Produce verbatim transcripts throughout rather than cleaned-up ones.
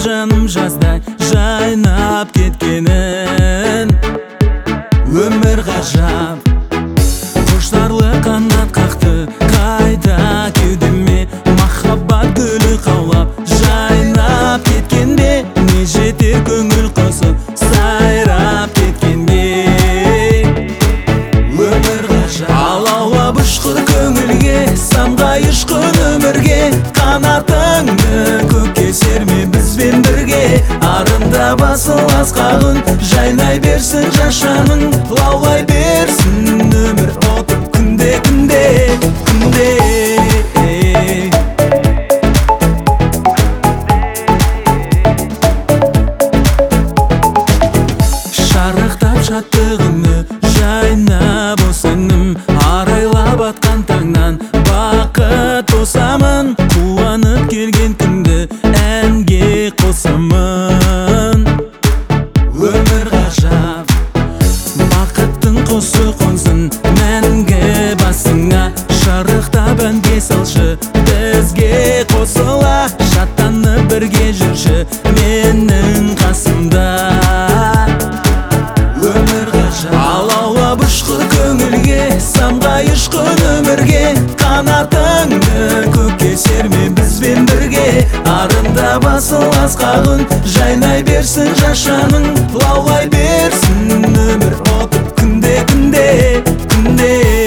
жаным жаздай жайнап кеткенін. Өмір ғажап, құштарлы қанат қақты қайта кеудеме. Махаббат гүлі қаулап жайнап кеткенде, не жетер көңіл қосып сайрап кеткенде. Өмір ғажап, алаулап ұшқыр көңілге, самғай ұшқын өмірге. Қанатыңды көкке серме бізбен бірге, арында басыл асқағын жайнай берсін жас жаның, лаулай берсін өмір отып күнде күнде күнде. Шарықтап шаттығымды жайнап осыңым, арайлап атқан таңнан бақыт босамын. Қуанып келген күнді әнге қосамын. Өмір ғажап, бақыттың құсы қонсын мәңгі басыңа. Шарықтап әнге салшы бізге қосыла, шаттанып бірге жүрші менің қасымда. Өмір ғажап, алаулап ұшқыр көңілге, самғай ұшқын өмірге. Қанатыңды көкке серме бізбен бірге, арында басыл асқағын жайнай берсін жас жаның, лаулай берсін өмір отып күнде күнде күнде.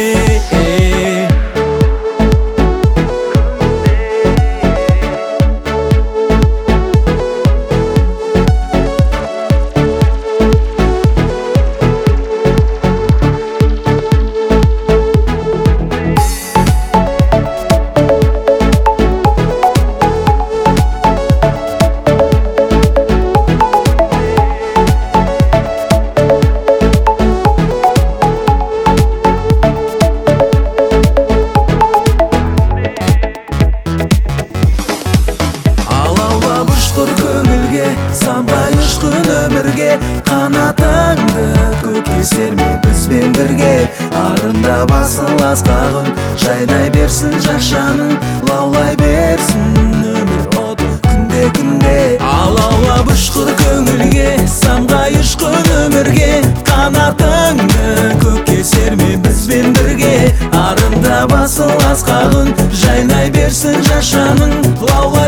Самғай ұшқын өмірге, қанатыңды көкке серме бізбен бірге, арында басыл асқағын жайнай берсін жас жаның, лаулай берсін өмір отып күнде күнде. Алаулап ұшқыр көңілге, самғай ұшқын өмірге. Қанатыңды көкке серме бізбен бірге, арында басыл асқағын жайнай берсін жас жаның, лаулай